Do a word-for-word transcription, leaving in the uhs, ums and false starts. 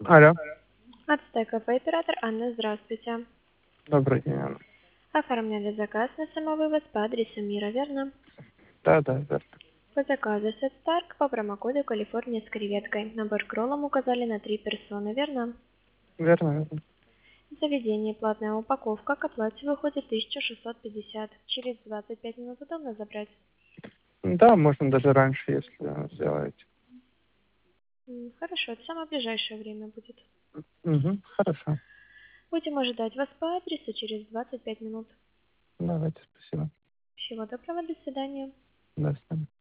Алло, Отстой кафе, оператор Анна, здравствуйте. добрый день, Анна. Оформляли заказ на самовывоз по адресу Мира, верно? Да, да, верно. По заказу Сет Старк по промокоду Калифорния с креветкой. Набор кроллом указали на три персоны, верно? Верно, верно. Заведение платная упаковка, к оплате выходит тысяча шестьсот пятьдесят. Через двадцать пять минут удобно забрать? Да, можно даже раньше, если сделаете. М, Хорошо, это самое ближайшее время будет. Угу, хорошо. Будем ожидать вас по адресу через двадцать пять минут. Давайте, спасибо. Всего доброго, до свидания. До свидания.